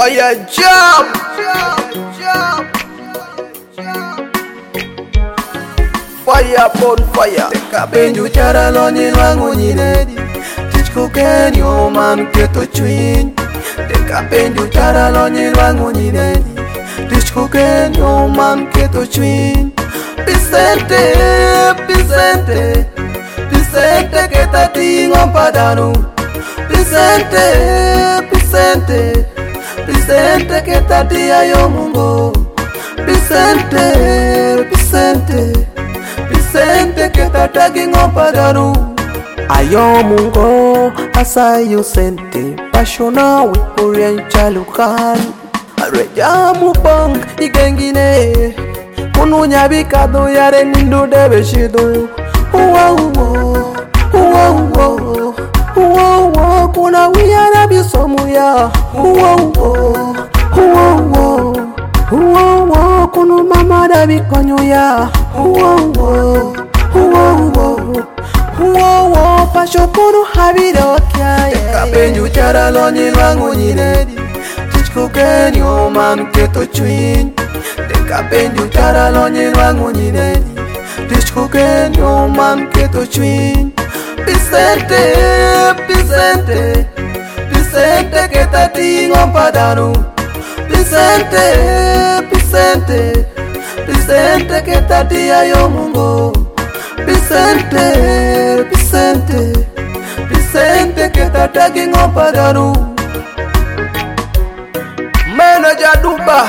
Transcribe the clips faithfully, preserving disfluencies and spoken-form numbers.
Fire jump. Fire upon fire. Penju chara loni lwangu nyinedi Tichko kenyo man keto chwin Deka penju chara loni lwangu nyinedi Tichko kenyo man keto chwin Pisente, pisente Pisente keta tingo padanu Pisente, pisente Pisente keta tia yo mungo Pisente, pisente Pisente que ta tagging up padaru Ayo mungo asayo sente Pashona we Korean chalukan Areja mupang igengine Kunu nyabikado yare nindu debe shido Uwa uwa Uwa uwa Uwa uwa Kuna wiyana bisomu ya Uwa uwa Uwa uwa Uwa uwa Kunu mama dabi konyo ya Uwa uwa Uwa uwa Uwa uwa Pasho kunu habida wakia Teka penju chara loni lwangu nyinedi Tichko kenyo man keto chwin Teka penju chara loni lwangu nyinedi Tichko kenyo man keto chwin Pisente, pisente Pisente keta tingo padanu Pisente, pisente Pisente keta tia yo mungo Pisente, pisente Pisente keta tagging up padanu Manager Duba.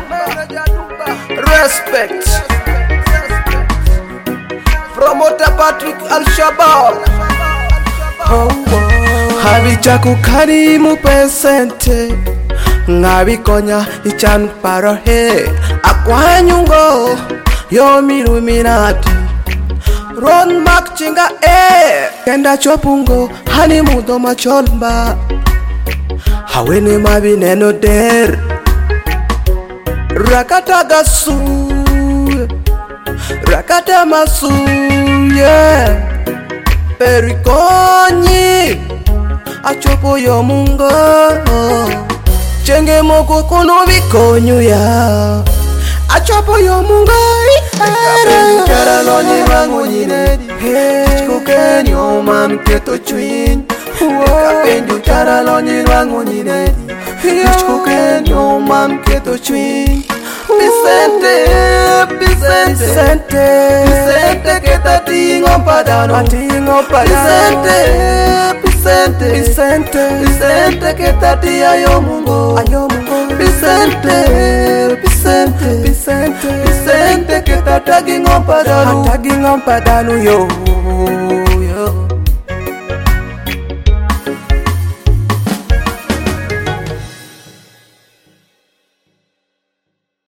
Respect. Promoter Patrick Al-Shabaab. Oh, oh. Habicha kukari mu pesente Ngabi konya ichan paro he Akwanyungo yo miluminati Ron mak chinga e Kenda chopungo hani mudo macholba Hawene mabi neno der Rakata gasu Rakata masu yeah Perikonyi Achopo yo mungo Chenge moko kono bikonyo ya Achopo yo mungo Penju chara loni lwangu nyinedi Tichko kenyo man keto chwin Deka penju chara loni lwangu nyinedi Tichko kenyo man keto chwin Pisente, pisente Pisente keta tingo padano Pisente, pisente Pisente, pisente keta tia yo mungo Pisente, pisente Pisente, pisente keta tagging up padano Tagging up padano yo